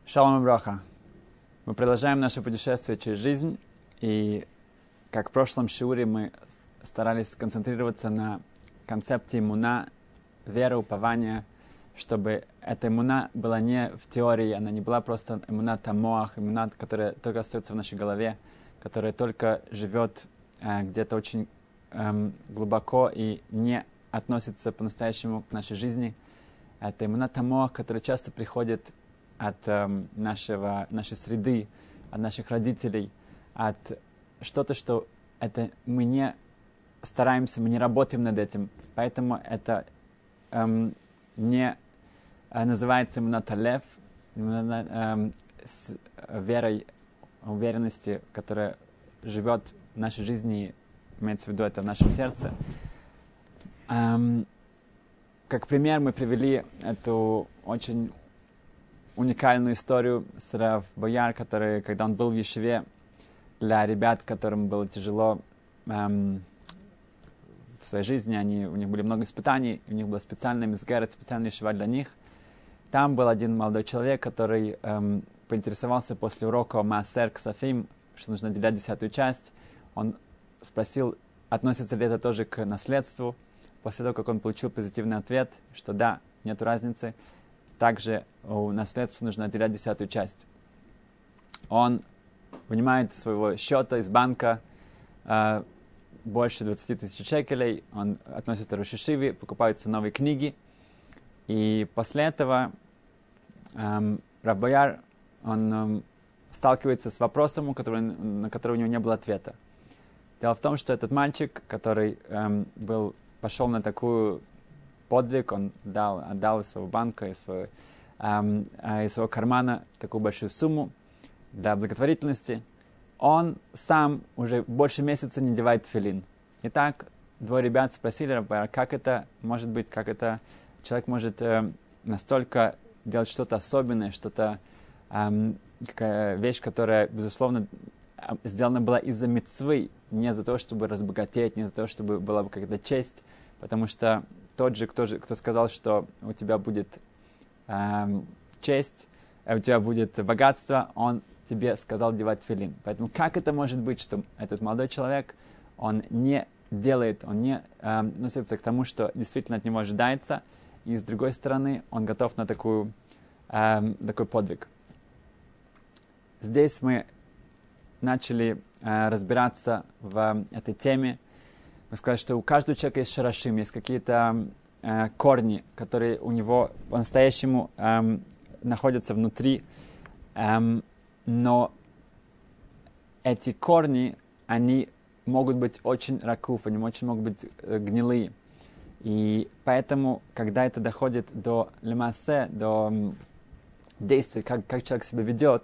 Шалом и браха. Мы продолжаем наше путешествие через жизнь, и как в прошлом шиуре мы старались сконцентрироваться на концепте иммуна, веры, упования, чтобы эта иммуна была не в теории, она не была просто иммуна тамоах, иммуна, которая только остается в нашей голове, которая только живет где-то очень глубоко и не относится по-настоящему к нашей жизни. Это иммуна тамоах, которая часто приходит от нашей среды, от наших родителей, от что-то, что это мы не стараемся, мы не работаем над этим. Поэтому это не называется иммуна талев, с верой, уверенности, которая живет в нашей жизни, имеется в виду это в нашем сердце. Как пример мы привели эту очень уникальную историю с Рав Бояр, который, когда он был в Ешиве, для ребят, которым было тяжело в своей жизни, у них были много испытаний, у них была специальная мизгерет, специальная ешива для них. Там был один молодой человек, который поинтересовался после урока Маасер Ксафим, что нужно отделять 10-ю часть. Он спросил, относится ли это тоже к наследству. После того, как он получил позитивный ответ, что да, нет разницы, также у наследства нужно отделять 10-ю часть. Он вынимает из своего счета из банка больше 20 тысяч шекелей, он относит это Рош ха-Йешиве, покупаются новые книги. И после этого Рав Бояр, он сталкивается с вопросом, на который у него не было ответа. Дело в том, что этот мальчик, который пошел на такую подвиг, он отдал из своего банка, из своего кармана такую большую сумму для благотворительности. Он сам уже больше месяца не надевает тфилин. Итак, двое ребят спросили, как это может быть, как это человек может настолько делать что-то особенное, что-то, какая вещь, которая, безусловно, сделана была из-за мицвы, не за то, чтобы разбогатеть, не за то, чтобы была бы какая-то честь, потому что тот же, кто сказал, что у тебя будет честь, у тебя будет богатство, он тебе сказал девать тфилин. Поэтому как это может быть, что этот молодой человек, он не делает, он не относится к тому, что действительно от него ожидается, и с другой стороны, он готов на такой подвиг. Здесь мы начали разбираться в этой теме. Мы сказали, что у каждого человека есть шарашим, есть какие-то корни, которые у него по-настоящему находятся внутри. Но эти корни, они могут быть очень ракуф, они очень могут быть гнилые. И поэтому, когда это доходит до лемасе, до действий, как человек себя ведет,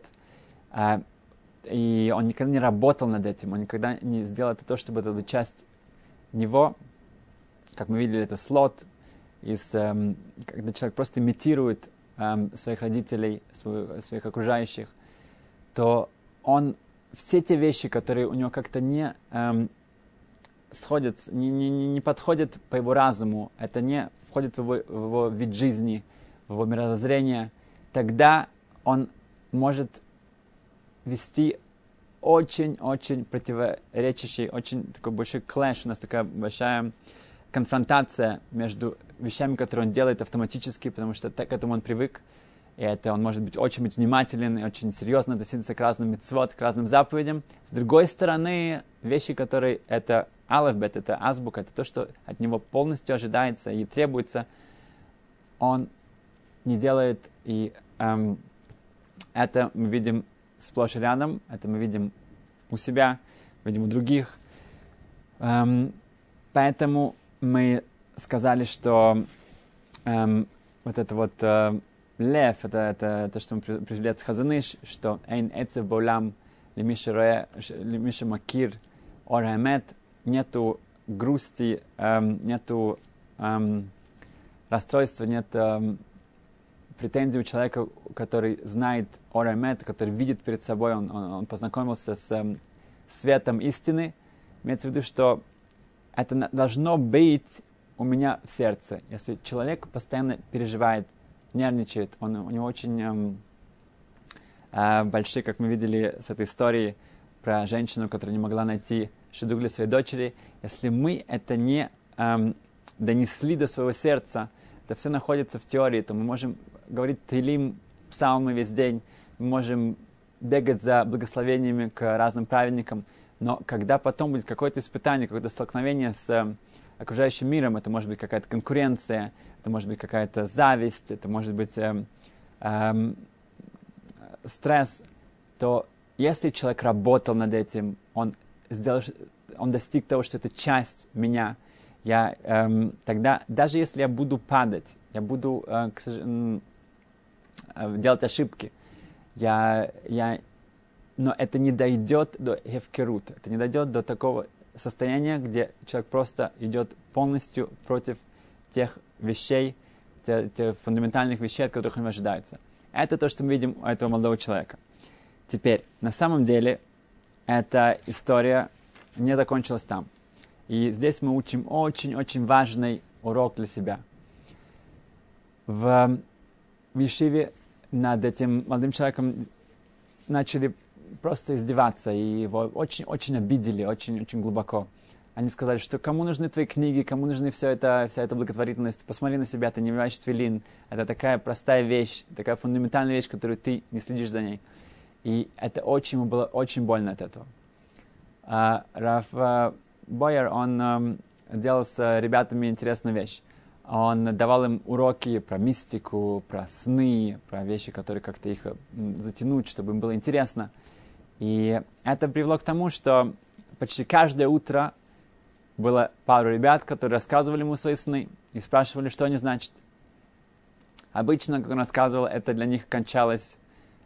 и он никогда не работал над этим, он никогда не сделал это то, чтобы это была часть него, как мы видели, это слот, когда человек просто имитирует своих родителей, своих окружающих, то он все те вещи, которые у него как-то не сходят, не подходят по его разуму, это не входит в его вид жизни, в его мировоззрение, тогда он может вести очень-очень противоречащий, очень такой большой клэш, у нас такая большая конфронтация между вещами, которые он делает автоматически, потому что к этому он привык, и это он может быть очень внимателен и очень серьезно относиться к разным мицвот, к разным заповедям. С другой стороны, вещи, которые это алфавит, это азбука, это то, что от него полностью ожидается и требуется, он не делает, и это мы видим сплошь и рядом, это мы видим у себя, видим у других. Поэтому мы сказали, что вот это вот лев, это то, что мы привели от Хазаныш, что «Эйн эцев баулам лемиша макир ор хаэмет», нету грусти, нету расстройства, нет претензий у человека, который знает ор хаэмет, который видит перед собой, он познакомился с светом истины. Имеется в виду, что это должно быть у меня в сердце. Если человек постоянно переживает, нервничает, у него очень большие, как мы видели с этой историей про женщину, которая не могла найти шедух для своей дочери. Если мы это не донесли до своего сердца, это все находится в теории, то мы можем говорить тейлим, псалмы весь день, мы можем бегать за благословениями к разным праведникам, но когда потом будет какое-то испытание, какое-то столкновение с окружающим миром, это может быть какая-то конкуренция, это может быть какая-то зависть, это может быть стресс, то если человек работал над этим, он достиг того, что это часть меня, тогда, даже если я буду падать, я буду делать ошибки, но это не дойдет до хефкерут, это не дойдет до такого состояния, где человек просто идет полностью против тех вещей, тех фундаментальных вещей, от которых он ожидается. Это то, что мы видим у этого молодого человека. Теперь, на самом деле, эта история не закончилась там. И здесь мы учим очень-очень важный урок для себя. В Ешиве над этим молодым человеком начали просто издеваться, и его очень-очень обидели, очень-очень глубоко. Они сказали, что кому нужны твои книги, кому нужны вся эта благотворительность, посмотри на себя, ты не одеваешь тфилин, это такая простая вещь, такая фундаментальная вещь, которую ты не следишь за ней. И это ему было очень больно от этого. Рав Бойер, он делал с ребятами интересную вещь. Он давал им уроки про мистику, про сны, про вещи, которые как-то их затянуть, чтобы им было интересно. И это привело к тому, что почти каждое утро было пару ребят, которые рассказывали ему свои сны и спрашивали, что они значат. Обычно, как он рассказывал, это для них кончалось,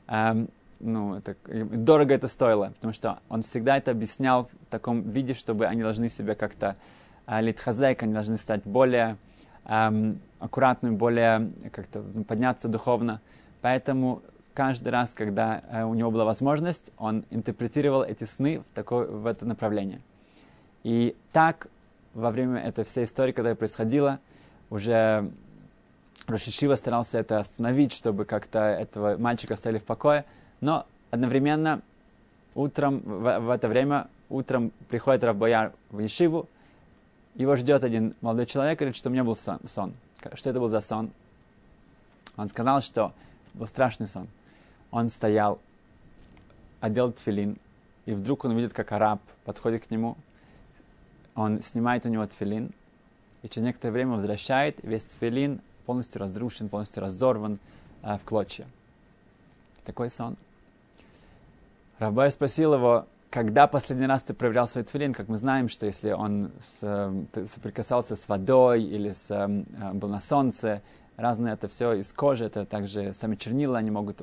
дорого это стоило, потому что он всегда это объяснял в таком виде, чтобы они должны себя как-то литхазек, они должны стать более аккуратными, более как-то подняться духовно. Поэтому каждый раз, когда у него была возможность, он интерпретировал эти сны в это направление. И так, во время этой всей истории, которая происходила, уже Рош ешива старался это остановить, чтобы как-то этого мальчика оставили в покое. Но одновременно утром, в это время, утром приходит Рав Бойер в ешиву, его ждет один молодой человек, говорит, что у меня был сон. Что это был за сон? Он сказал, что был страшный сон. Он стоял, одел тфилин, и вдруг он видит, как араб подходит к нему, он снимает у него тфилин, и через некоторое время возвращает, и весь тфилин полностью разрушен, полностью разорван в клочья. Такой сон. Рав Бойер спросил его, когда последний раз ты проверял свой тфилин? Как мы знаем, что если он соприкасался с водой или был на солнце, разное это все из кожи, это также сами чернила, они могут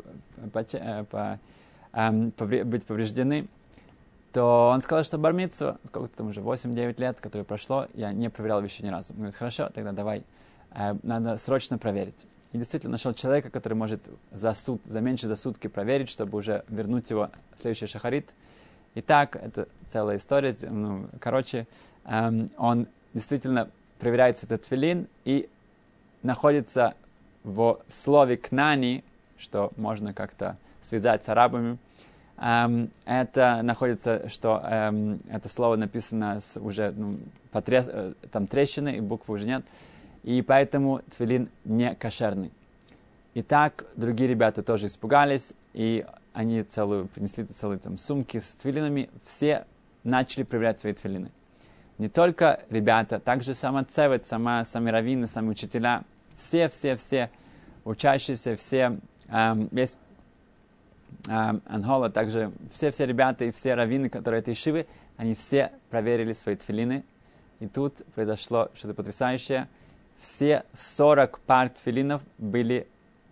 быть повреждены, то он сказал, что бар-мицва, сколько там уже, 8-9 лет, которое прошло, я не проверял еще ни разу. Он говорит, хорошо, тогда давай, надо срочно проверить. И действительно нашел человека, который может за меньше за сутки проверить, чтобы уже вернуть его в следующий шахарит. Итак, это целая история. Он действительно проверяется этот тфилин и находится в слове «кнани», что можно как-то связать с арабами. Это находится, что это слово написано уже там трещины, и буквы уже нет. И поэтому тфилин не кошерный. Итак, другие ребята тоже испугались, и они принесли целые сумки с тфилинами. Все начали проверять свои тфилины. Не только ребята, также сама цевет, сами раввины, сами учителя, все учащиеся, весь Ангола, также все ребята и все раввины, которые этой ешивы, они все проверили свои тфилины. И тут произошло что-то потрясающее. Все 40 пар тфилинов были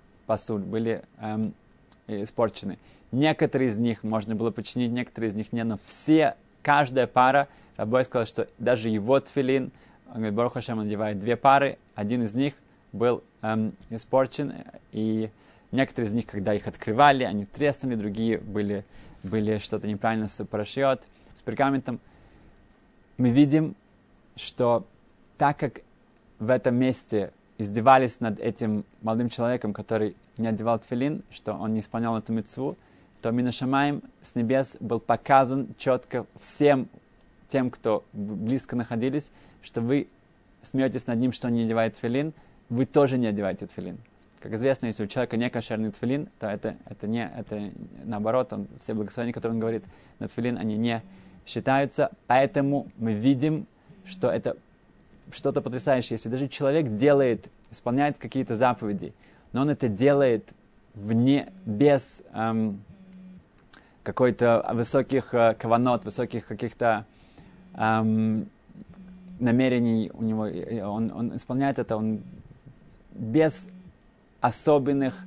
испорчены. Некоторые из них можно было починить, некоторые из них нет, но каждая пара, Рав Бойер сказал, что даже его тфилин, он говорит, Барух Ашем, он надевает 2 пары, один из них был испорчен, и некоторые из них, когда их открывали, они треснули, другие были что-то неправильно с парашют, с пергаментом. Мы видим, что так как в этом месте издевались над этим молодым человеком, который не одевал тфилин, что он не исполнял эту мицву, то Минашамаим с небес был показан четко всем тем, кто близко находились, что вы смеетесь над ним, что он не одевает тфилин, вы тоже не одеваете тфилин. Как известно, если у человека не кошерный тфилин, то это наоборот, все благословения, которые он говорит на тфилин, они не считаются. Поэтому мы видим, что это что-то потрясающее. Если даже человек исполняет какие-то заповеди, но он это делает без какой-то высоких каванот, высоких каких-то намерений у него, он исполняет это, он без особенных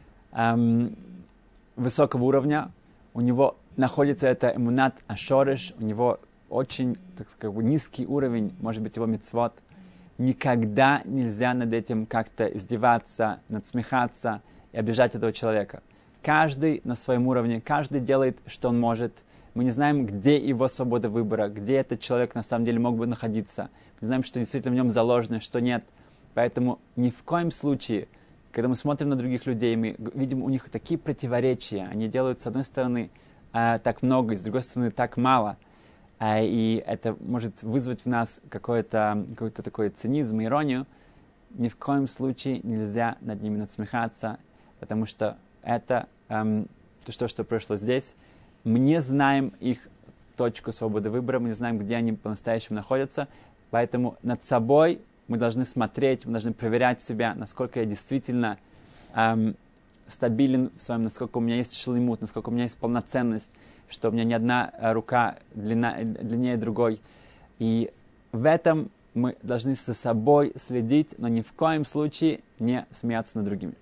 высокого уровня, у него находится это эмунат ашореш, у него очень, так сказать, низкий уровень, может быть, его мицвот. Никогда нельзя над этим как-то издеваться, надсмехаться и обижать этого человека. Каждый на своем уровне, каждый делает, что он может. Мы не знаем, где его свобода выбора, где этот человек на самом деле мог бы находиться. Мы знаем, что действительно в нем заложено, что нет. Поэтому ни в коем случае, когда мы смотрим на других людей, мы видим у них такие противоречия. Они делают, с одной стороны, так много, и с другой стороны, так мало. И это может вызвать в нас какой-то такой цинизм, иронию. Ни в коем случае нельзя над ними надсмехаться, потому что это то, что прошло здесь. Мы не знаем их точку свободы выбора, мы не знаем, где они по-настоящему находятся, поэтому над собой мы должны смотреть, мы должны проверять себя, насколько я действительно стабилен в своем, насколько у меня есть шалимут, насколько у меня есть полноценность, что у меня ни одна рука длиннее другой. И в этом мы должны за собой следить, но ни в коем случае не смеяться над другими.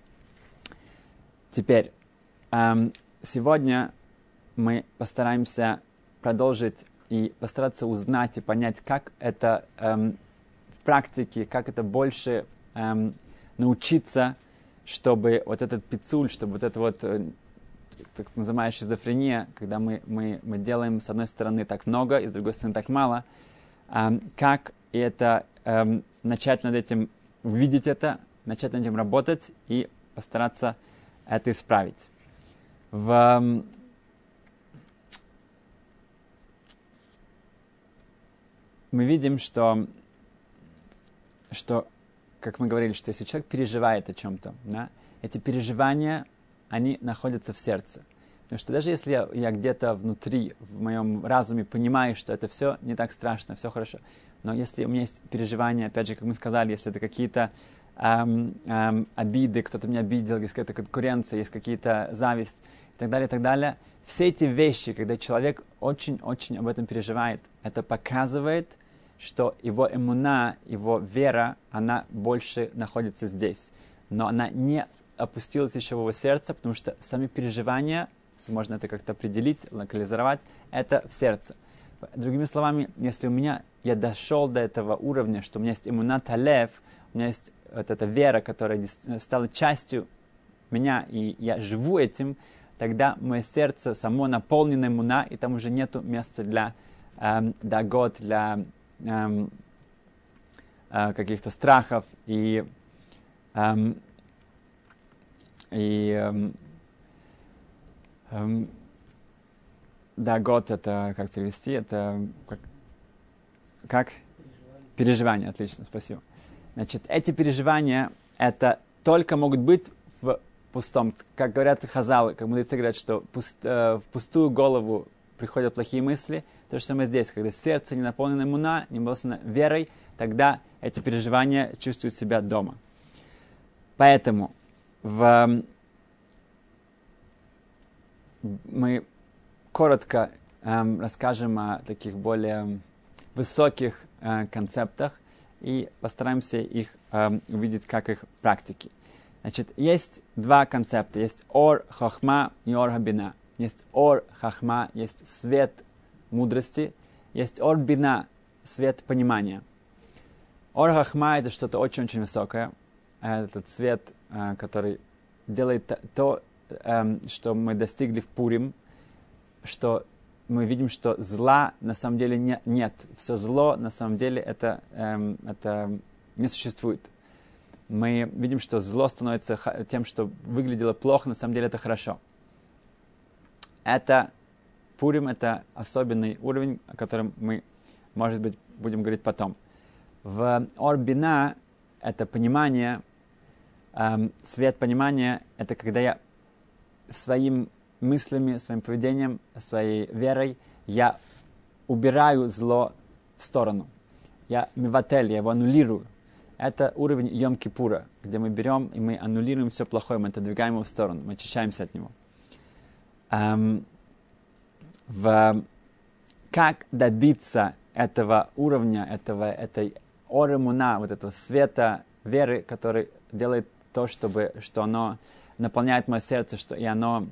Теперь, сегодня мы постараемся продолжить и постараться узнать и понять, как это в практике, как это больше научиться, чтобы вот этот пиццуль, чтобы вот это вот, так называемая шизофрения, когда мы делаем с одной стороны так много и с другой стороны так мало, как это начать над этим, увидеть это, начать над этим работать и постараться это исправить. Мы видим, что, как мы говорили, что если человек переживает о чем-то, да, эти переживания, они находятся в сердце. Потому что даже если я где-то внутри, в моем разуме понимаю, что это все не так страшно, все хорошо, но если у меня есть переживания, опять же, как мы сказали, если это какие-то обиды, кто-то меня обидел, есть какая-то конкуренция, есть какие-то зависть и так далее, все эти вещи, когда человек очень-очень об этом переживает, это показывает, что его эмуна, его вера, она больше находится здесь. Но она не опустилась еще в его сердце, потому что сами переживания, можно это как-то определить, локализовать, это в сердце. Другими словами, если я дошел до этого уровня, что у меня есть эмуна талев, у меня есть вот эта вера, которая стала частью меня, и я живу этим, тогда мое сердце само наполнено эмуна, и там уже нету места для дагот, для каких-то страхов и дагот, это как перевести, это как? Переживания, отлично, спасибо. Значит, эти переживания, это только могут быть в пустом. Как говорят хазалы, как мудрецы говорят, что в пустую голову приходят плохие мысли. То же самое здесь, когда сердце не наполнено эмуна, не наполнено верой, тогда эти переживания чувствуют себя дома. Поэтому мы коротко расскажем о таких более высоких концептах и постараемся их увидеть, как их практики. Значит, есть два концепта. Есть ор хахма и ор бина. Есть ор хахма, есть свет мудрости. Есть ор бина, свет понимания. Ор хахма — это что-то очень-очень высокое. Этот свет, который делает то, что мы достигли в Пурим, что мы видим, что зла на самом деле нет. Все зло на самом деле это не существует. Мы видим, что зло становится тем, что выглядело плохо, на самом деле это хорошо. Это Пурим — это особенный уровень, о котором мы, может быть, будем говорить потом. В Ор Бина это понимание, свет понимания, это когда я своими мыслями, своим поведением, своей верой, я убираю зло в сторону. Я миватель, я его аннулирую. Это уровень Йом-Кипура, где мы берем и мы аннулируем все плохое, мы отодвигаем его в сторону, мы очищаемся от него. Как добиться этого уровня, этой оремуна, вот этого света веры, который делает то, что оно наполняет мое сердце, и оно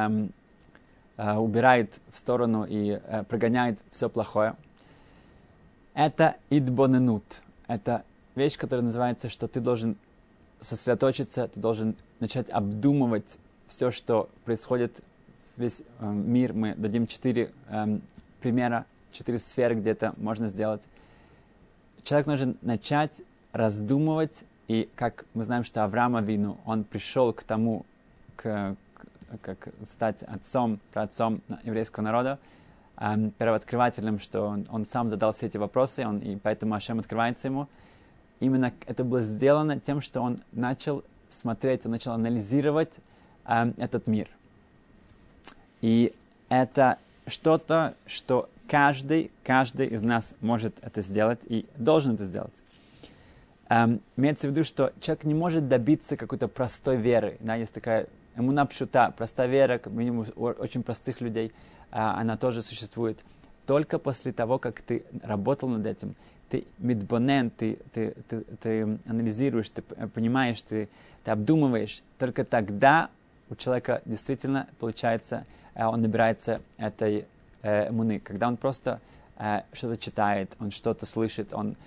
убирает в сторону и прогоняет все плохое. Это идбоненут. Это вещь, которая называется, что ты должен сосредоточиться, ты должен начать обдумывать все, что происходит, весь мир. Мы дадим 4 примера, 4 сферы, где это можно сделать. Человек должен начать раздумывать, и как мы знаем, что Авраам Авину, он пришел к тому, как стать отцом, праотцом еврейского народа, первооткрывателем, что он сам задал все эти вопросы, и поэтому Ашем открывается ему. Именно это было сделано тем, что он начал смотреть, он начал анализировать этот мир. И это что-то, что каждый из нас может это сделать и должен это сделать. Имеется в виду, что человек не может добиться какой-то простой веры. Да, есть такая эмуна пшута, простая вера, как минимум у очень простых людей, она тоже существует. Только после того, как ты работал над этим, ты мидбонен, ты анализируешь, ты понимаешь, ты обдумываешь, только тогда у человека действительно получается, он набирается этой эмуны. Когда он просто что-то читает, он что-то слышит, он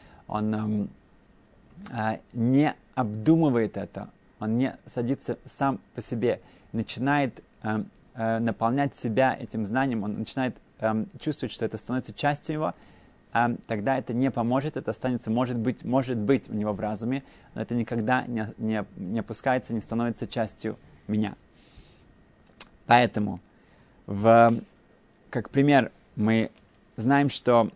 не обдумывает это, он не садится сам по себе, начинает наполнять себя этим знанием, он начинает чувствовать, что это становится частью его, тогда это не поможет, это останется, может быть у него в разуме, но это никогда не опускается, не становится частью меня. Поэтому, как пример, мы знаем, что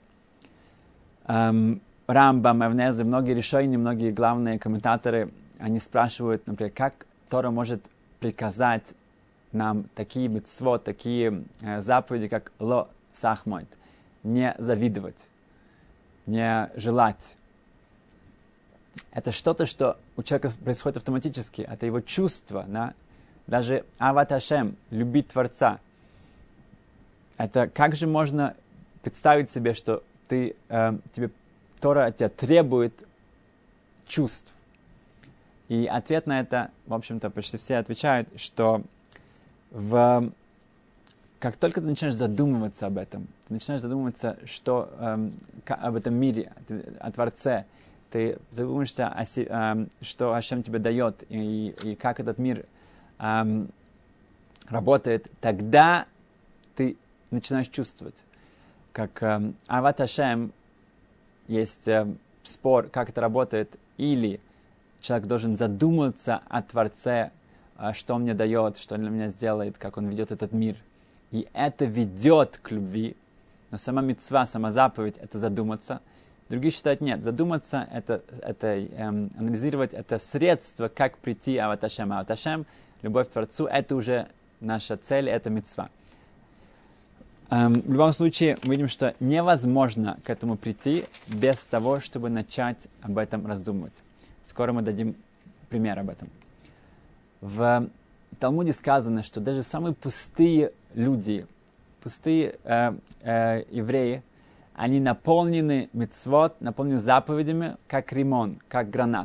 Рамбам, Эвнезер, многие решения, многие главные комментаторы, они спрашивают, например, как Тора может приказать нам такие мицвот, такие заповеди, как ло сахмойт, не завидовать, не желать. Это что-то, что у человека происходит автоматически, это его чувство, да? Даже ават Ашем, любить Творца. Это как же можно представить себе, что тебе Тора от тебя требует чувств? И ответ на это, в общем-то, почти все отвечают, что как только ты начинаешь задумываться об этом, ты начинаешь задумываться, об этом мире, о Творце, ты задумаешься, что Ашем тебе дает, и как этот мир работает, тогда ты начинаешь чувствовать. Как ават Ашем, есть спор, как это работает, или человек должен задуматься о Творце, что он мне дает, что он для меня сделает, как он ведет этот мир. И это ведет к любви. Но сама мицва, сама заповедь — это задуматься. Другие считают, нет, задуматься, анализировать — это средство, как прийти ават Ашем. Ават Ашем, любовь к Творцу — это уже наша цель, это мицва. В любом случае, мы видим, что невозможно к этому прийти без того, чтобы начать об этом раздумывать. Скоро мы дадим пример об этом. В Талмуде сказано, что даже самые пустые люди, пустые евреи, они наполнены мицвот, наполнены заповедями, как римон, как гранат.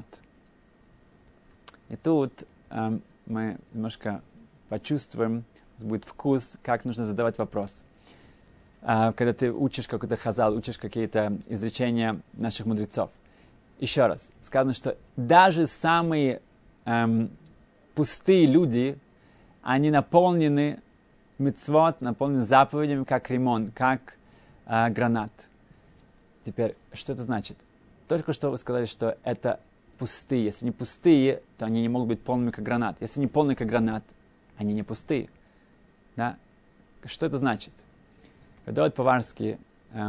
И тут мы немножко почувствуем, будет вкус, как нужно задавать вопрос. Когда ты учишь какой-то хазал, учишь какие-то изречения наших мудрецов. Еще раз, сказано, что даже самые пустые люди, они наполнены мицвот, наполнены заповедями, как римон, как гранат. Теперь, что это значит? Только что вы сказали, что это пустые. Если не пустые, то они не могут быть полными, как гранат. Если не полные, как гранат, они не пустые. Да? Что это значит? Довод Поварский,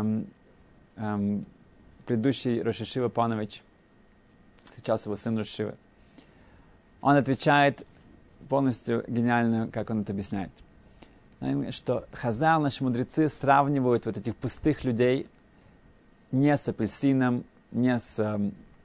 предыдущий Рош ешива Панович, сейчас его сын Рош ешива, он отвечает полностью гениально, как он это объясняет. Что Хазал, наши мудрецы, сравнивают вот этих пустых людей не с апельсином, не с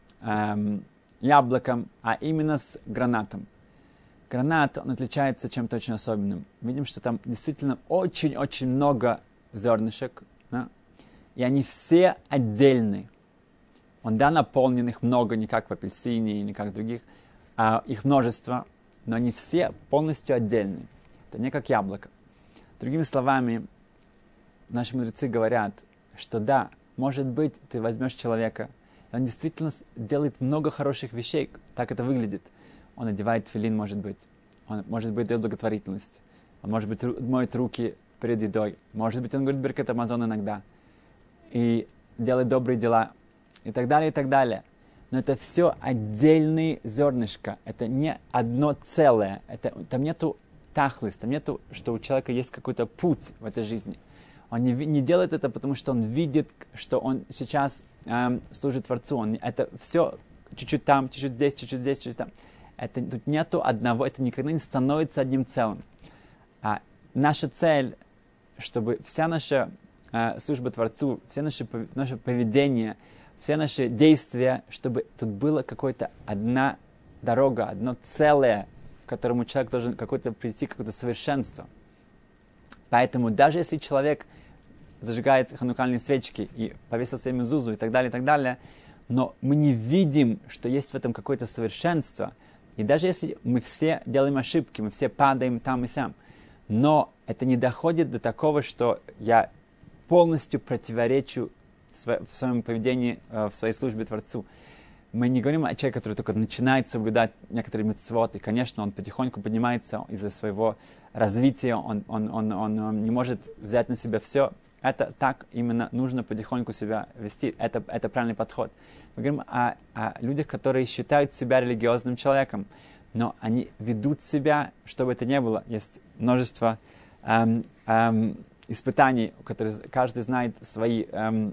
яблоком, а именно с гранатом. Гранат, он отличается чем-то очень особенным. Видим, что там действительно очень-очень много зернышек, да? И они все отдельные. Он, да, наполнен, их много, не как в апельсине, не как в других, а их множество, но они все полностью отдельные. Это не как яблоко. Другими словами, наши мудрецы говорят, что да, может быть, ты возьмешь человека, и он действительно делает много хороших вещей, так это выглядит. Он одевает тфилин, может быть. Он, может быть, делает благотворительность. Он, может быть, моет руки перед едой. Может быть, он говорит беркат Амазон иногда. И делает добрые дела. И так далее, и так далее. Но это все отдельные зернышки. Это не одно целое. Там нету тахлыс, там нету, что у человека есть какой-то путь в этой жизни. Он не делает это, потому что он видит, что он сейчас служит Творцу. Это все чуть-чуть там, чуть-чуть здесь, чуть-чуть там. Тут нету одного, это никогда не становится одним целым. А наша цель, чтобы вся наша служба Творцу, все наше поведение, все наши действия, чтобы тут было какая-то одна дорога, одно целое, к которому человек должен прийти, какое-то совершенство. Поэтому даже если человек зажигает ханукальные свечки и повесил себе мезузу и так далее, но мы не видим, что есть в этом какое-то совершенство. И даже если мы все делаем ошибки, мы все падаем там и сям, но это не доходит до такого, что я полностью противоречу в своем поведении, в своей службе Творцу. Мы не говорим о человеке, который только начинает соблюдать некоторые мицвот, и, конечно, он потихоньку поднимается из-за своего развития, он не может взять на себя все. Это так именно нужно потихоньку себя вести. Это правильный подход. Мы говорим о людях, которые считают себя религиозным человеком, но они ведут себя, что бы это ни было. Есть множество испытаний, которые каждый знает свои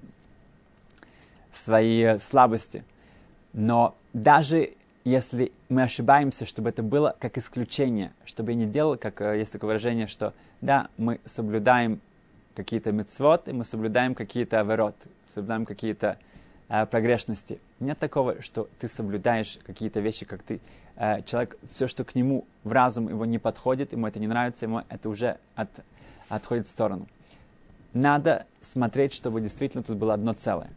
слабости. Но даже если мы ошибаемся, чтобы это было как исключение, чтобы я не делал, как есть такое выражение, что да, мы соблюдаем какие-то мицвот, и мы соблюдаем какие-то аверот, соблюдаем какие-то прогрешности. Нет такого, что ты соблюдаешь какие-то вещи, как ты. Человек, все, что к нему в разум его не подходит, ему это не нравится, ему это уже отходит в сторону. Надо смотреть, чтобы действительно тут было одно целое.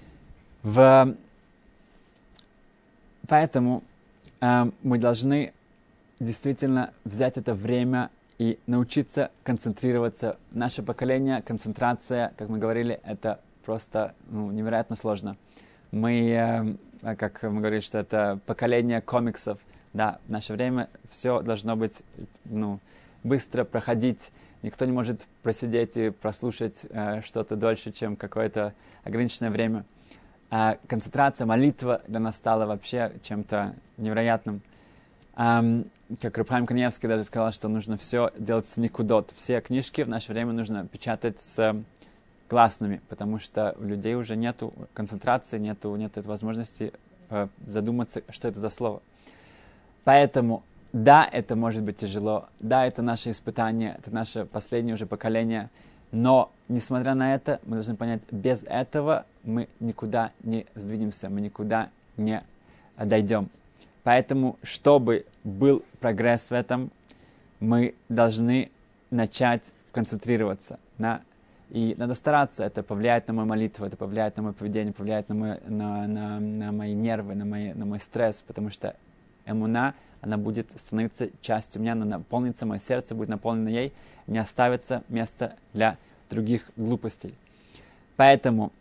Поэтому мы должны действительно взять это время и научиться концентрироваться. Наше поколение, концентрация, как мы говорили, это просто невероятно сложно. Мы, как мы говорили, что это поколение комиксов. Да, в наше время все должно быть быстро проходить. Никто не может просидеть и прослушать что-то дольше, чем какое-то ограниченное время. Концентрация, молитва для нас стала вообще чем-то невероятным. Как Раб Хаим Каневский даже сказал, что нужно все делать с никудот. Все книжки в наше время нужно печатать с гласными, потому что у людей уже нету концентрации, нет этой возможности задуматься, что это за слово. Поэтому, да, это может быть тяжело, да, это наше испытание, это наше последнее уже поколение, но, несмотря на это, мы должны понять, без этого мы никуда не сдвинемся, мы никуда не дойдем. Поэтому, чтобы был прогресс в этом, мы должны начать концентрироваться. И надо стараться, это повлияет на мою молитву, это повлияет на мое поведение, повлияет на мои нервы, на мой стресс, потому что эмуна, она будет становиться частью меня, она наполнится, мое сердце будет наполнено ей, не оставится места для других глупостей. Поэтому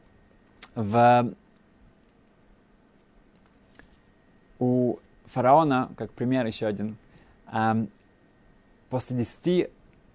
у фараона, как пример еще один, после 10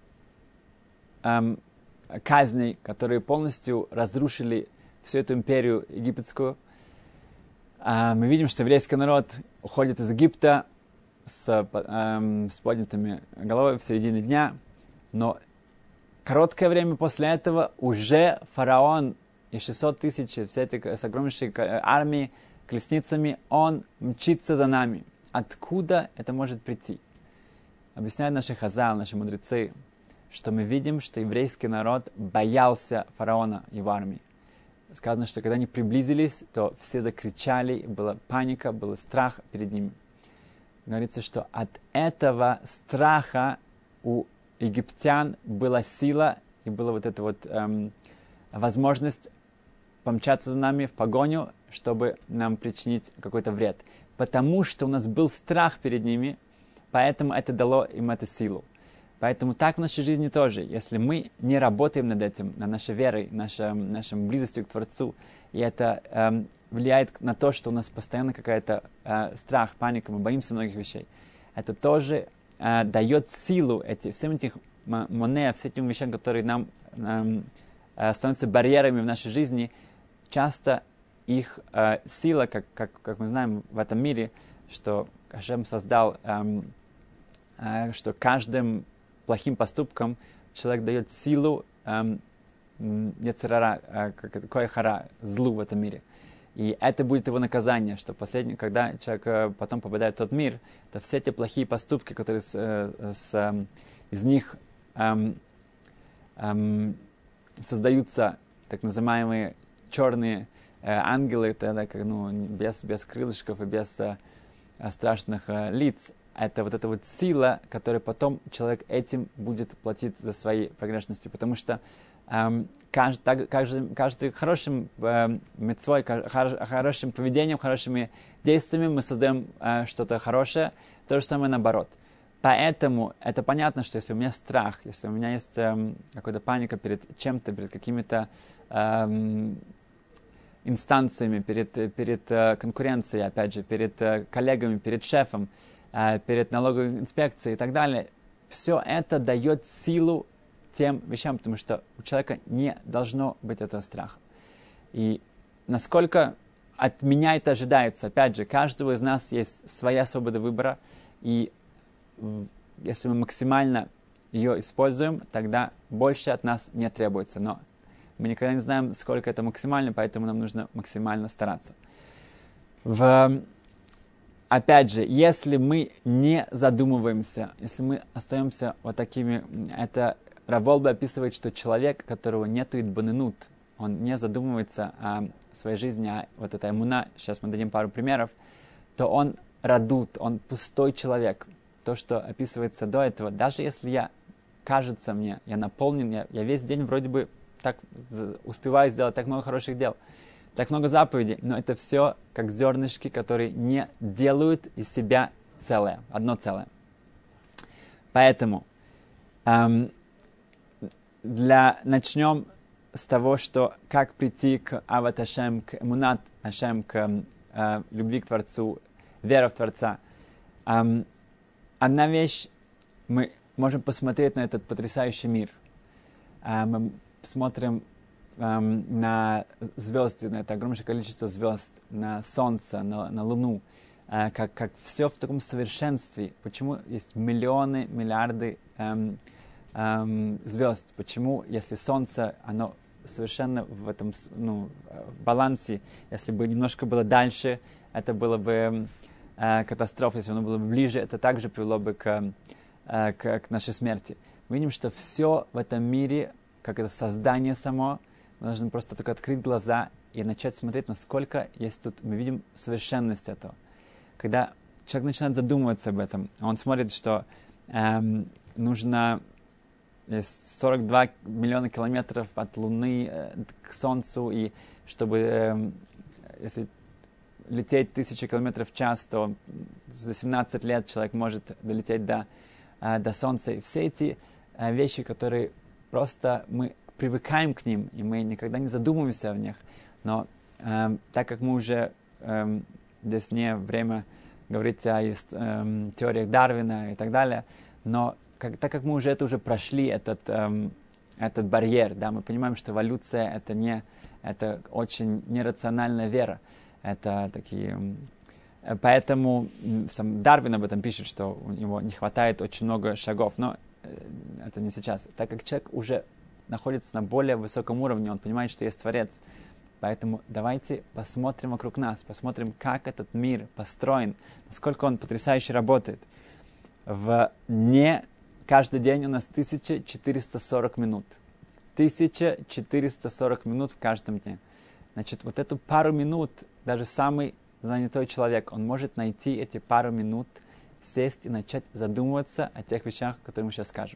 казней, которые полностью разрушили всю эту империю египетскую, мы видим, что еврейский народ уходит из Египта с поднятыми головой в середине дня, но короткое время после этого уже фараон и 600 тысяч, все эти с огромнейшей армией, колесницами, он мчится за нами. Откуда это может прийти? Объясняют наши хазал, наши мудрецы, что мы видим, что еврейский народ боялся фараона и его армии. Сказано, что когда они приблизились, то все закричали, была паника, был страх перед ними. Говорится, что от этого страха у египтян была сила и была вот эта вот возможность помчаться за нами в погоню, чтобы нам причинить какой-то вред. Потому что у нас был страх перед ними, поэтому это дало им эту силу. Поэтому так в нашей жизни тоже. Если мы не работаем над этим, над нашей верой, нашей близостью к Творцу, и это влияет на то, что у нас постоянно какая-то страх, паника, мы боимся многих вещей, это тоже дает силу всем этим моне, всем этим вещам, которые нам становятся барьерами в нашей жизни. Часто их сила, как мы знаем в этом мире, что Ашем создал, что каждым плохим поступком человек дает силу яцерара, коэхара, злу в этом мире. И это будет его наказание, что когда человек потом попадает в тот мир, то все эти плохие поступки, которые из них создаются так называемые черные ангелы, тогда, без крылышков и без страшных лиц. Это вот эта вот сила, которая потом человек этим будет платить за свои погрешности. Потому что каждый хорошим мицвой, хорошим поведением, хорошими действиями мы создаем что-то хорошее, то же самое наоборот. Поэтому это понятно, что если у меня страх, если у меня есть какая-то паника перед чем-то, перед какими-то инстанциями, перед конкуренцией, опять же, перед коллегами, перед шефом, перед налоговой инспекцией и так далее, все это дает силу тем вещам, потому что у человека не должно быть этого страха. И насколько от меня это ожидается, опять же, каждого из нас есть своя свобода выбора, и если мы максимально ее используем, тогда больше от нас не требуется. Но мы никогда не знаем, сколько это максимально, поэтому нам нужно максимально стараться. Опять же, если мы не задумываемся, если мы остаемся вот такими, это Рав Волбе описывает, что человек, которого нету идбаненут, он не задумывается о своей жизни, а вот эта эмуна, сейчас мы дадим пару примеров, то он радут, он пустой человек. То, что описывается до этого, даже если кажется мне, я наполнен, я весь день вроде бы так успеваю сделать так много хороших дел, так много заповедей, но это все как зернышки, которые не делают из себя целое, одно целое. Поэтому начнем с того, что как прийти к Ават Ашем, к Эмунат Ашем, к любви к Творцу, вера в Творца. Одна вещь, мы можем посмотреть на этот потрясающий мир. Мы смотрим на звезды, на это огромное количество звезд, на Солнце, на Луну, как все в таком совершенстве. Почему есть миллионы, миллиарды звезд? Почему, если Солнце, оно совершенно в этом балансе, если бы немножко было дальше, это было бы катастрофа, если оно было бы ближе, это также привело бы к нашей смерти. Мы видим, что все в этом мире, как это создание само, мы должны просто только открыть глаза и начать смотреть, насколько есть тут, мы видим совершенность этого. Когда человек начинает задумываться об этом, он смотрит, что нужно 42 миллиона километров от Луны к Солнцу, и чтобы, если лететь 1000 километров в час, то за 17 лет человек может долететь до Солнца. И все эти вещи, которые просто мы привыкаем к ним, и мы никогда не задумываемся о них. Но так как мы уже здесь не время говорить о теориях Дарвина и так далее, но так как мы уже прошли этот барьер, да, мы понимаем, что эволюция это очень нерациональная вера. Это такие... Поэтому сам Дарвин об этом пишет, что у него не хватает очень много шагов, но это не сейчас. Так как человек уже находится на более высоком уровне, он понимает, что есть Творец. Поэтому давайте посмотрим вокруг нас, посмотрим, как этот мир построен, насколько он потрясающе работает. В дне каждый день у нас 1440 минут. 1440 минут в каждом дне. Значит, вот эту пару минут даже самый занятой человек, он может найти эти пару минут, сесть и начать задумываться о тех вещах, которые мы сейчас скажем.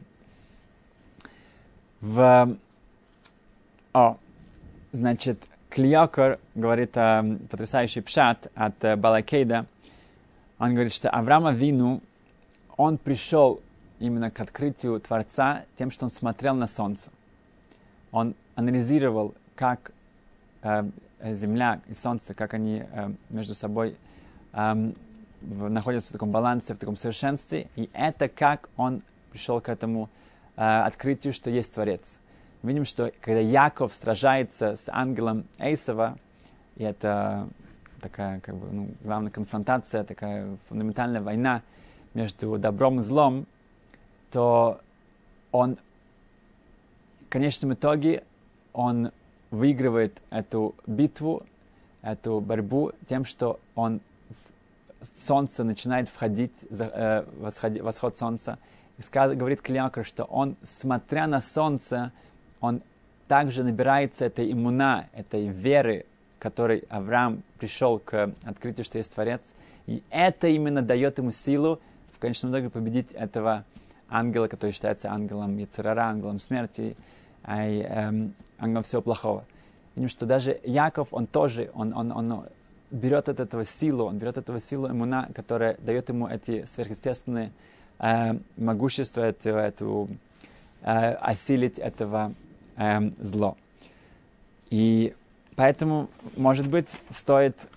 Значит, Клиокор говорит потрясающий пшат от Балакейда. Он говорит, что Авраам Авину, он пришел именно к открытию Творца тем, что он смотрел на солнце. Он анализировал, как Земля и Солнце, как они между собой находятся в таком балансе, в таком совершенстве. И это как он пришел к этому открытию, что есть Творец. Мы видим, что когда Яков сражается с ангелом Эйсова, и это такая главная конфронтация, такая фундаментальная война между добром и злом, то он в конечном итоге он выигрывает эту битву, эту борьбу тем, что солнце начинает входить, восход солнца. И говорит Клиокор, что он, смотря на солнце, он также набирается этой иммуна, этой веры, которой Авраам пришел к открытию, что есть Творец. И это именно дает ему силу в конечном итоге победить этого ангела, который считается ангелом Йецер ара, ангелом смерти, ангелом всего плохого. Видим, что даже Яков, он тоже, он берет от этого силу, иммуна, которая дает ему эти сверхъестественные могущества, осилить этого зло. И поэтому, может быть, стоит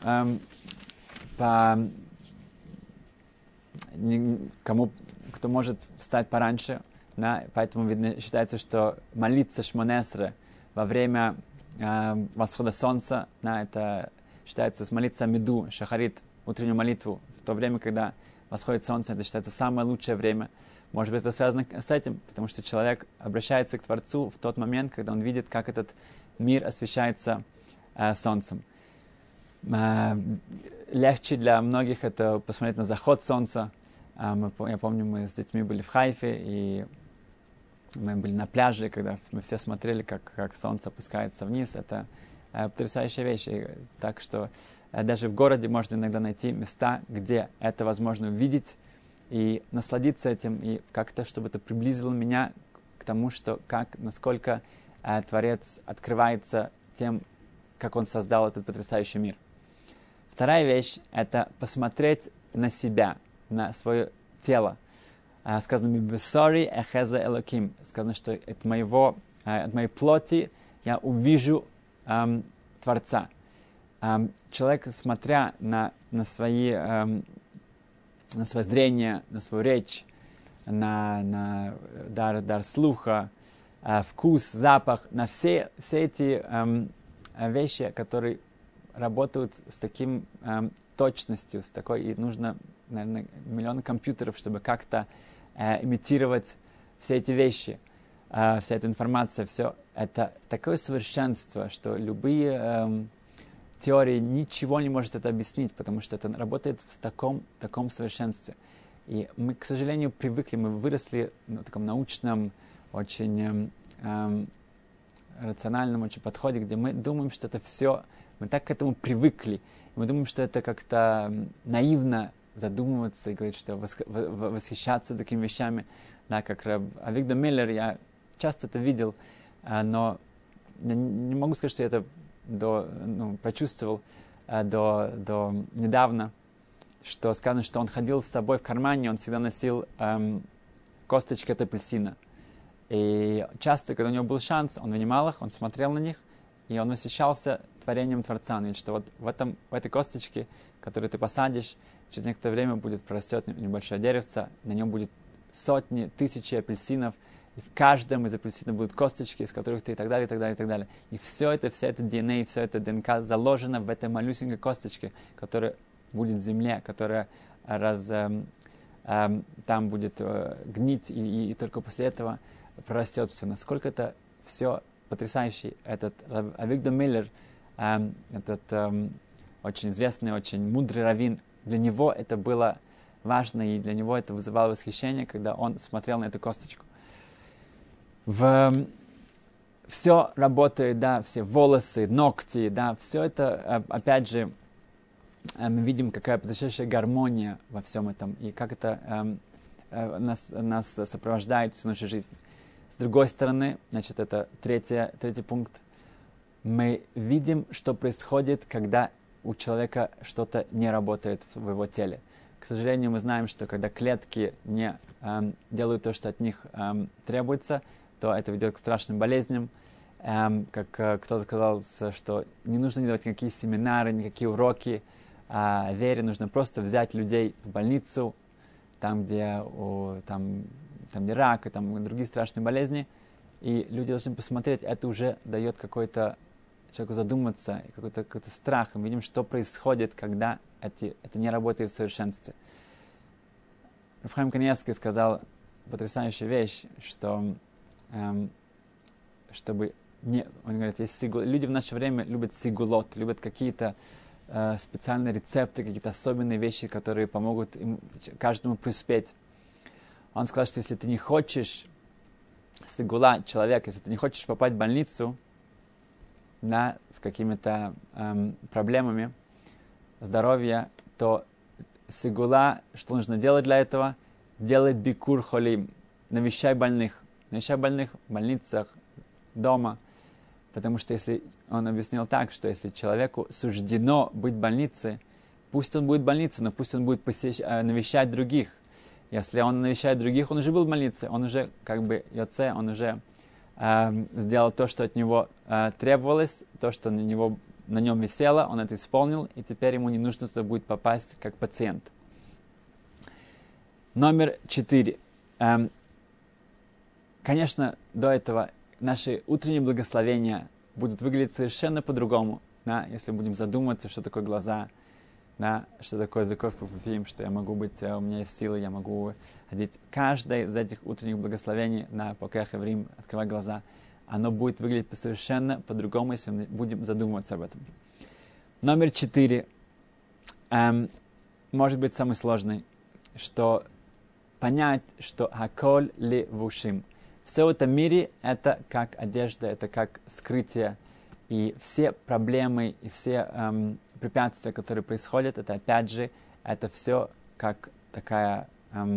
кто может встать пораньше, да, поэтому видно, считается, что молиться Шмонесре во время восхода солнца, да, это считается молиться Меду, Шахарит, утреннюю молитву, в то время, когда восходит солнце, это считается самое лучшее время. Может быть, это связано с этим, потому что человек обращается к Творцу в тот момент, когда он видит, как этот мир освещается солнцем. Легче для многих это посмотреть на заход солнца. Я помню, мы с детьми были в Хайфе, и мы были на пляже, когда мы все смотрели, как солнце опускается вниз. Это потрясающая вещь. Так что даже в городе можно иногда найти места, где это возможно увидеть и насладиться этим, и как-то, чтобы это приблизило меня к тому, что насколько Творец открывается тем, как он создал этот потрясающий мир. Вторая вещь — это посмотреть на себя, на свое тело. Сказано «Мибесори эхезе элоким». Сказано, что от моей плоти я увижу Творца. Человек, смотря на свое зрение, на свою речь, на дар слуха, вкус, запах, на все эти вещи, которые работают с таким точностью, с такой, и нужно, наверное, миллионы компьютеров, чтобы как-то имитировать все эти вещи, вся эта информация, все это такое совершенство, что любые теории ничего не может это объяснить, потому что это работает в таком совершенстве. И мы, к сожалению, привыкли, мы выросли в таком научном, очень рациональном очень подходе, где мы думаем, что это все, мы так к этому привыкли. И мы думаем, что это как-то наивно задумываться и говорить, что восхищаться такими вещами. Да, как Рав Авигдор Миллер, я часто это видел, но я не могу сказать, что я это почувствовал до недавно, что сказано, что он ходил с собой в кармане, он всегда носил косточки от апельсина. И часто, когда у него был шанс, он вынимал их, он смотрел на них, и он восхищался творением Творца. Он видит, что вот в этой косточке, которую ты посадишь, через некоторое время прорастет небольшое деревце, на нем будет сотни, тысячи апельсинов, и в каждом из апельсинов будут косточки, из которых ты и так далее, и так далее, и так далее. И вся эта DNA, все это ДНК заложено в этой малюсенькой косточке, которая будет в земле, которая там будет гнить, и только после этого прорастет все. Насколько это все потрясающий. Этот Авигдор Миллер, очень известный, очень мудрый раввин, для него это было важно, и для него это вызывало восхищение, когда он смотрел на эту косточку. Все работает, да, все волосы, ногти, да, все это, опять же, мы видим, какая потрясающая гармония во всем этом, и как это нас сопровождает всю нашу жизнь. С другой стороны, значит, это третий пункт, мы видим, что происходит, когда у человека что-то не работает в его теле. К сожалению, мы знаем, что когда клетки не делают то, что от них требуется, то это ведет к страшным болезням. Как кто-то сказал, что не нужно делать никакие семинары, никакие уроки о вере, нужно просто взять людей в больницу, там, где рак и там другие страшные болезни, и люди должны посмотреть, это уже дает какой-то человеку задуматься, какой-то страх. Мы видим, что происходит, когда это не работает в совершенстве. Рав Хаим Каневский сказал потрясающую вещь, что чтобы не... Он говорит, люди в наше время любят сигулот, любят какие-то специальные рецепты, какие-то особенные вещи, которые помогут им, каждому преуспеть. Он сказал, что если ты не хочешь сигула, человек, если ты не хочешь попасть в больницу, да, с какими-то проблемами здоровья, то сигула, что нужно делать для этого? Делай бикур холим, навещай больных в больницах, дома. Потому что если он объяснил так, что если человеку суждено быть в больнице, пусть он будет в больнице, но пусть он будет навещать других. Если он навещает других, он уже был в больнице, он уже как бы йоце, он уже сделал то, что от него требовалось, то, что на нем висело, он это исполнил, и теперь ему не нужно туда будет попасть как пациент. Номер 4. Конечно, до этого наши утренние благословения будут выглядеть совершенно по-другому, да, если будем задумываться, что такое глаза, да, что такое Заков Пуфуфим, что я могу быть, у меня есть силы, я могу ходить. Каждое из этих утренних благословений на Покех Эврим, открывать глаза, оно будет выглядеть совершенно по-другому, если мы будем задумываться об этом. Номер 4. Может быть самый сложный, что понять, что Хаколь ли вушим. Все в этом мире это как одежда, это как скрытие. И все проблемы и все препятствия, которые происходят, это опять же, это все как такая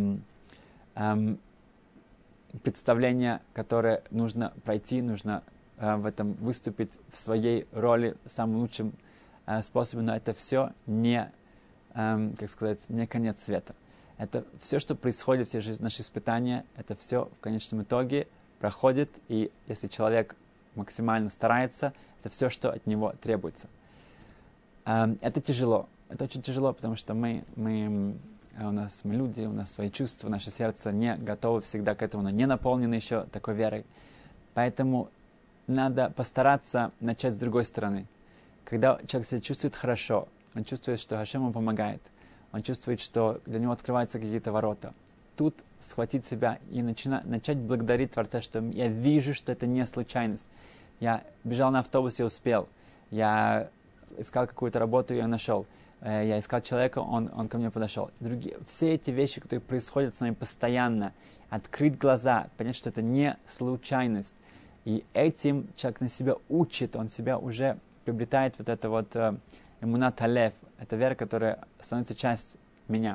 представление, которое нужно пройти, нужно в этом выступить в своей роли самым лучшим способом, но это все не, как сказать, не конец света. Это все, что происходит, все наши испытания, это все в конечном итоге проходит, и если человек максимально старается, это все, что от него требуется. Это тяжело. Это очень тяжело, потому что мы люди, у нас свои чувства, наше сердце не готово всегда к этому, оно не наполнено еще такой верой. Поэтому надо постараться начать с другой стороны. Когда человек себя чувствует хорошо, он чувствует, что Хашем ему помогает, он чувствует, что для него открываются какие-то ворота. Тут схватить себя и начать благодарить Творца, что я вижу, что это не случайность. Я бежал на автобусе и успел. Я искал какую-то работу, и я нашел. Я искал человека, он ко мне подошел. Все эти вещи, которые происходят с нами постоянно, открыть глаза, понять, что это не случайность. И этим человек на себя учит, он себя уже приобретает вот это вот эмунат алеф, это вера, которая становится частью меня.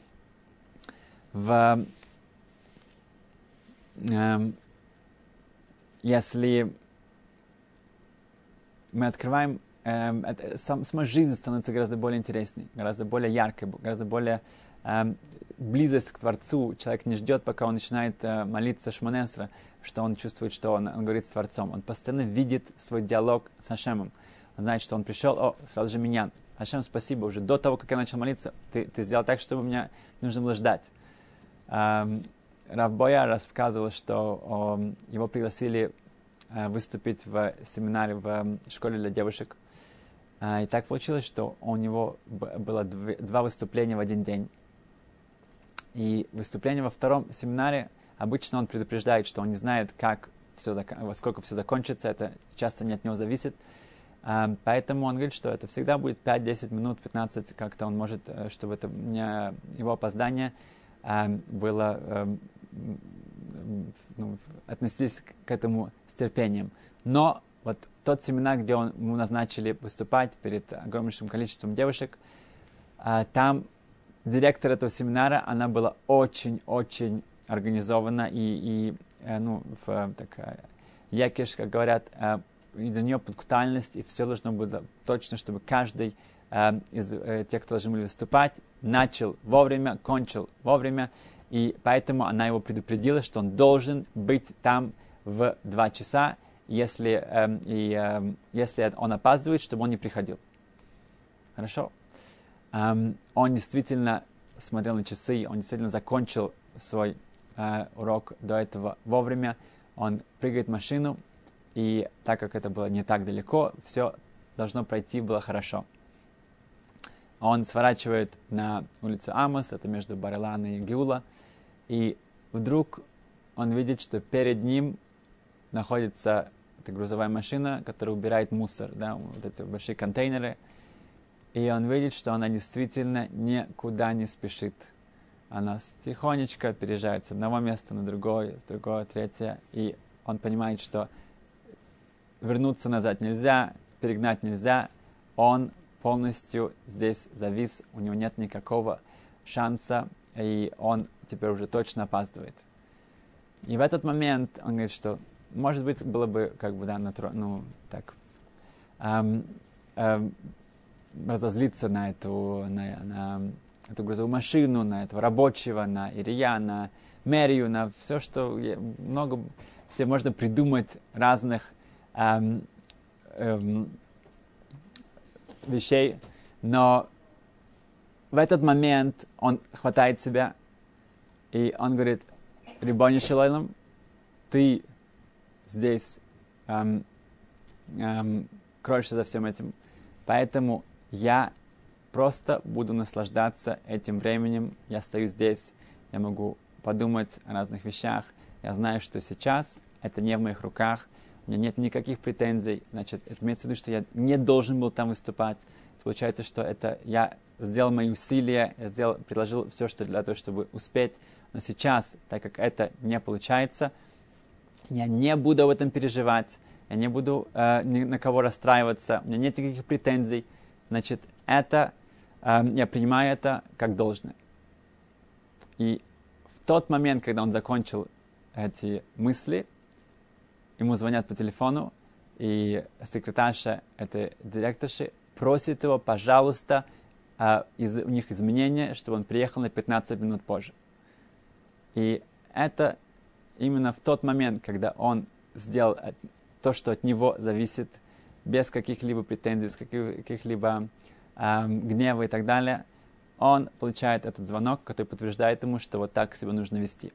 Если мы открываем, сама жизнь становится гораздо более интересней, гораздо более яркой, гораздо более близость к Творцу. Человек не ждет, пока он начинает молиться Шмона Эсра, что он чувствует, что он говорит с Творцом. Он постоянно видит свой диалог с Хашемом. Он знает, что он пришел, сразу же меня. Хашем, спасибо, уже до того, как я начал молиться, ты сделал так, чтобы мне нужно было ждать. Рав Бояр рассказывал, что его пригласили выступить в семинаре в школе для девушек. И так получилось, что у него было 2 выступления в один день. И выступление во втором семинаре, обычно он предупреждает, что он не знает, как во сколько все закончится, это часто не от него зависит. Поэтому он говорит, что это всегда будет 5, 10 минут, 15, как-то он может, чтобы это не его опоздание было, отнестись к этому с терпением. Но вот тот семинар, где ему назначили выступать перед огромнейшим количеством девушек, там директор этого семинара, она была очень-очень организована якиш, как говорят, и для нее пунктуальность, и все должно было точно, чтобы каждый из тех, кто должны были выступать, начал вовремя, кончил вовремя, и поэтому она его предупредила, что он должен быть там в 2 часа, если он опаздывает, чтобы он не приходил. Хорошо? Он действительно смотрел на часы, он действительно закончил свой урок до этого вовремя, он прыгает в машину, и так как это было не так далеко, все должно пройти было хорошо. Он сворачивает на улицу Амос, это между Бар-Иланой и Геула, и вдруг он видит, что перед ним находится эта грузовая машина, которая убирает мусор, вот эти большие контейнеры, и он видит, что она действительно никуда не спешит. Она тихонечко переезжает с одного места на другое, с другого, третье, и он понимает, что вернуться назад нельзя, перегнать нельзя, он полностью здесь завис, у него нет никакого шанса, и он теперь уже точно опаздывает. И в этот момент он говорит, что, может быть, было бы, разозлиться на эту грузовую машину, на этого рабочего, на Ирия, на мэрию, на все, что все можно придумать разных вещей, но в этот момент он хватает себя, и он говорит: Рибони Шелойлам, ты здесь кроешься за всем этим, поэтому я просто буду наслаждаться этим временем, я стою здесь, я могу подумать о разных вещах, я знаю, что сейчас это не в моих руках, у меня нет никаких претензий, значит, это имеется в виду, что я не должен был там выступать. Это получается, что это я сделал мои усилия, предложил все, что для того, чтобы успеть. Но сейчас, так как это не получается, я не буду об этом переживать, я не буду ни на кого расстраиваться, у меня нет никаких претензий. Значит, я принимаю это как должное. И в тот момент, когда он закончил эти мысли, ему звонят по телефону, и секретарша этой директорши просит его, пожалуйста, у них изменения, чтобы он приехал на 15 минут позже. И это именно в тот момент, когда он сделал то, что от него зависит, без каких-либо претензий, без каких-либо гнева и так далее, он получает этот звонок, который подтверждает ему, что вот так себя нужно вести.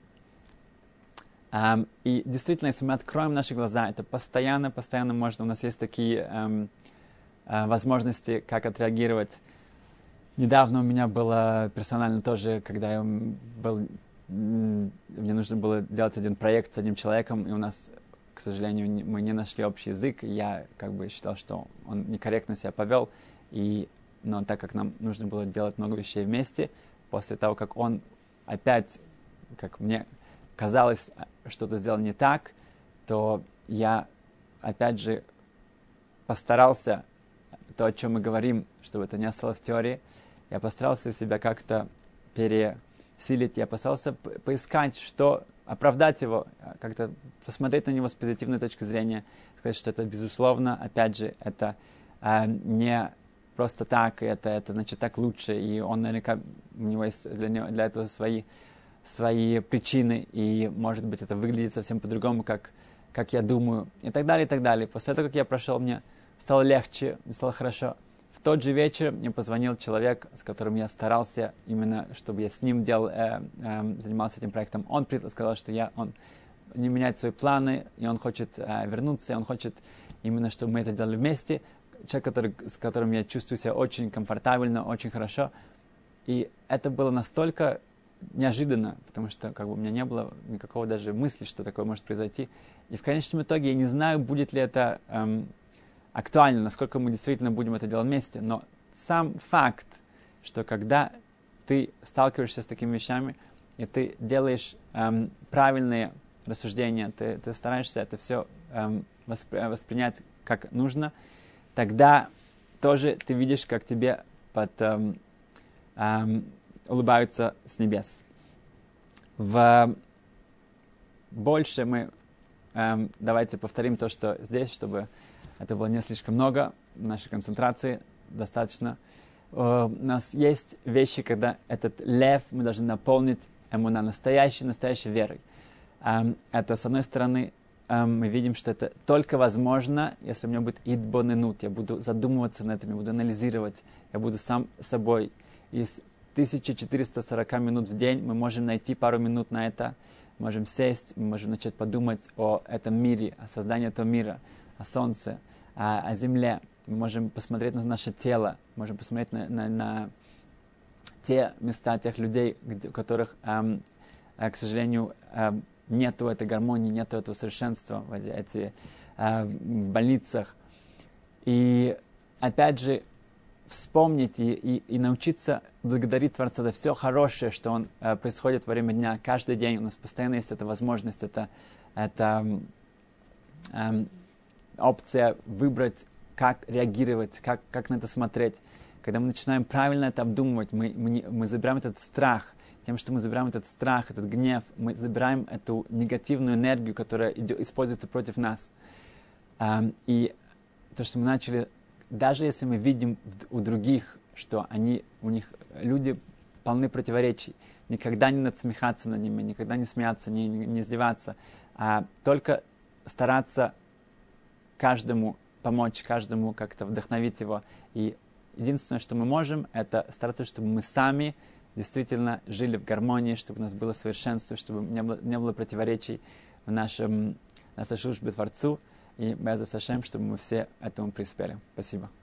И действительно, если мы откроем наши глаза, это постоянно можно, у нас есть такие возможности, как отреагировать. Недавно у меня было персонально тоже, когда мне нужно было делать один проект с одним человеком, и у нас, к сожалению, мы не нашли общий язык, и я считал, что он некорректно себя повел, но так как нам нужно было делать много вещей вместе, после того, как он опять, как мне казалось, что-то сделал не так, то я, опять же, постарался, то, о чем мы говорим, чтобы это не осталось в теории, я постарался себя как-то пересилить, я постарался поискать, оправдать его, как-то посмотреть на него с позитивной точки зрения, сказать, что это, безусловно, опять же, это не просто так, это значит так лучше, и он наверняка, у него есть для этого свои причины, и, может быть, это выглядит совсем по-другому, как я думаю, и так далее, и так далее. После того, как я прошел, мне стало легче, мне стало хорошо. В тот же вечер мне позвонил человек, с которым я старался именно, чтобы я с ним занимался этим проектом. Он сказал, что он не меняет свои планы, и он хочет вернуться, и он хочет именно, чтобы мы это делали вместе. Человек, с которым я чувствую себя очень комфортабельно, очень хорошо. И это было настолько неожиданно, потому что как бы у меня не было никакого даже мысли, что такое может произойти. И в конечном итоге я не знаю, будет ли это актуально, насколько мы действительно будем это делать вместе, но сам факт, что когда ты сталкиваешься с такими вещами, и ты делаешь правильные рассуждения, ты стараешься это все воспринять как нужно, тогда тоже ты видишь, как тебе улыбаются с небес. Больше мы давайте повторим то, что здесь, чтобы это было не слишком много, нашей концентрации достаточно. У нас есть вещи, когда этот лев мы должны наполнить эмуна, настоящей верой. Это, с одной стороны, мы видим, что это только возможно, если у меня будет идбоненут, я буду задумываться над этим, я буду анализировать, я буду сам собой. Из 1440 минут в день мы можем найти пару минут на это, можем сесть, мы можем начать подумать о этом мире, о создании этого мира, о солнце, о земле. Мы можем посмотреть на наше тело, можем посмотреть на те места, тех людей, у которых, к сожалению, нету этой гармонии, нету этого совершенства в больницах. И опять же, вспомнить и научиться благодарить Творца за все хорошее, что он происходит во время дня. Каждый день у нас постоянно есть эта возможность, эта опция выбрать, как реагировать, как на это смотреть. Когда мы начинаем правильно это обдумывать, мы забираем этот страх. Тем, что мы забираем этот страх, этот гнев, мы забираем эту негативную энергию, которая используется против нас. И то, что мы начали, даже если мы видим у других, что у них люди полны противоречий, никогда не надсмехаться над ними, никогда не смеяться, не издеваться, а только стараться каждому помочь, каждому как-то вдохновить его. И единственное, что мы можем, это стараться, чтобы мы сами действительно жили в гармонии, чтобы у нас было совершенство, чтобы не было противоречий в нашей службе Творцу. И Бе'эзрат Ашем, чтобы мы все этому преуспели. Спасибо.